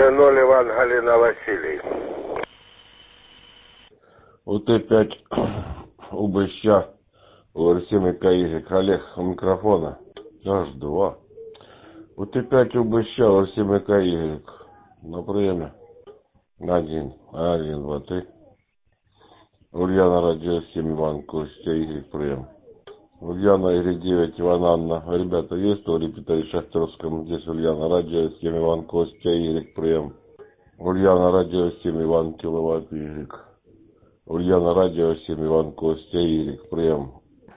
Т0 Иван Галина Василий. УТ-5 УБЩ УР-7 КY Олег у микрофона. H2. УТ-5 УБЩ УР-7 КY на приеме. 1, 2, 3. Ульяна Радио 7 Иван Костя Y прием. Ульяна Y9 Иван Анна. Ребята, есть у репетиторе Шахтерском? Здесь Ульяна Радио 7 Иван Костя Y прием. Ульяна Радио 7 Иван Киловатт Y. Ульяна Радио 7 Иван Костя Y прием.